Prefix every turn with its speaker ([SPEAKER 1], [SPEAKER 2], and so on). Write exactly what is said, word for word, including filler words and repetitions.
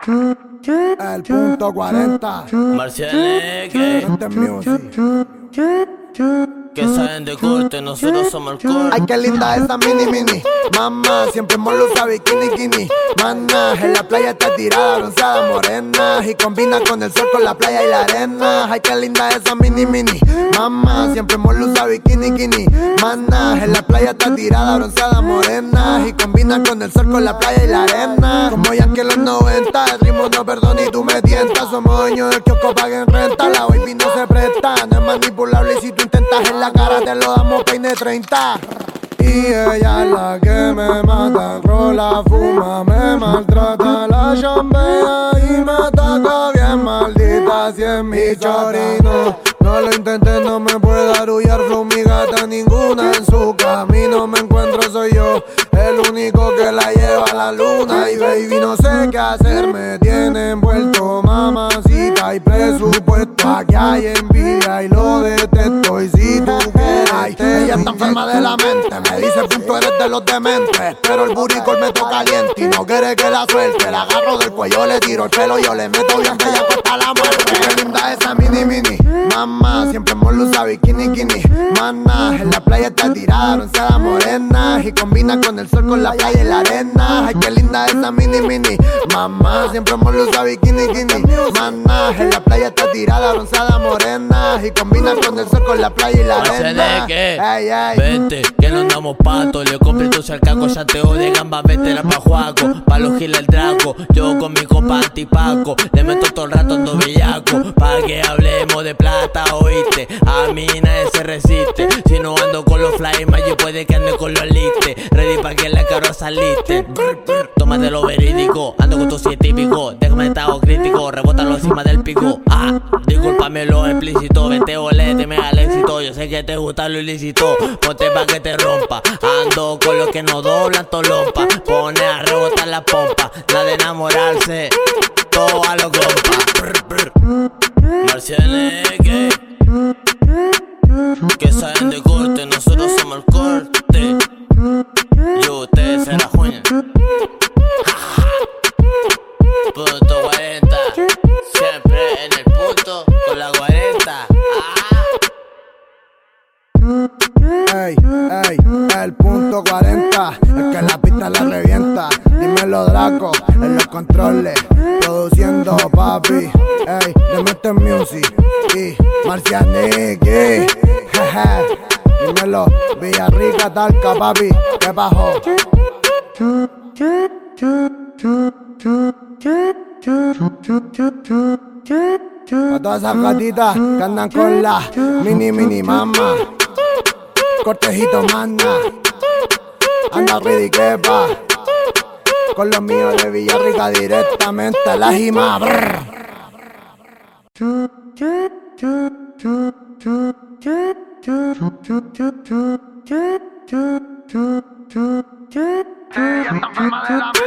[SPEAKER 1] El punto cuarenta.
[SPEAKER 2] Marcianeque,
[SPEAKER 1] Este music.
[SPEAKER 2] que saben de corte, nosotros somos el corte.
[SPEAKER 1] Ay, qué linda esa mini mini. Mamá, siempre hemos usado bikini kini. Mana, en la playa está tirada, bronceada, morena. Y combina con el sol, con la playa y la arena. Ay, qué linda esa mini mini. Mamá, siempre hemos usado bikini kini. Mana, en la playa está tirada, bronceada, morena. Y combina con el sol, con la playa y la arena. Como ya que en los noventa, el ritmo no perdona y tú me tientas. Somos dueños del kiosco, paguen renta. La baby no se presta, no es manipulable y si tú intentas en la cara te lo damos peine treinta. Y ella es la que me mata, rola, fuma, me maltrata, la chambea y me ataca bien maldita si es mi chorino. No lo intenté, no me puede arullar, flow mi gata, ninguna en su camino me encuentro, soy yo el único que la lleva a la luna. Y baby no sé qué hacer, me tiene envuelto, mamacita y presupuesto. Aquí hay envidia y lo detesto, y si tú quieres ay, ella está enferma de la mente, me dice punto eres de los dementes, pero el buricol me toca caliente y no quiere que la suelte. La agarro del cuello, le tiro el pelo, yo le meto bien bella hasta la muerte. Qué linda esa mini mini. Mamá, siempre hemos usado bikini kini. Mana, en la playa está tirada, bronceada, morena. Y combina con el sol, con la playa y la arena. Ay, qué linda esa mini mini. Mamá, siempre hemos usado bikini kini. Mana, en la playa está tirada, bronceada, morena. Y combina con el sol, con la playa y la arena.
[SPEAKER 2] Ey, ey. Vente, que no andamos pato. Le compré tu cercaco, chanteo de gamba, vete la pa' Juaco. Pa' los giles el draco, yo con mi compa antipaco. Le meto todo el rato ando bellaco, pa' que hablemos de plata, oíste. A mí nadie se resiste. Si no ando con los fly magic, puede que ande con los elite. Ready pa' que la caro saliste. Tómate lo verídico, ando con tu siete típico. Déjame estado crítico, rebótalo encima del pico. Ah, discúlpame lo explícito. Vente olete, me al éxito. Yo sé que te gusta lo ilícito. Ponte pa' que te rompa. Ando con los que no doblan tolompa. Pone a rebotar la pompa. Nada de enamorarse, todo a los compas. Marcianeque, que saben de corte, nosotros somos el corte. Y ustedes se la juegan. Punto cuarenta, siempre en el punto con la cuarenta.
[SPEAKER 1] Ey, ey, el punto cuarenta, es que la pista la revienta. Dímelo Draco, en los controles, produciendo papi. Ey, le mete music y Marcianeque. Jeje, dímelo Villarrica, Talca, papi, ¿qué bajó? A todas esas gatitas que andan con la mini mini mama. Cortejito manda, anda ridiquepa. Con los míos de Villarrica directamente a la jima. Ella está enferma de la mente.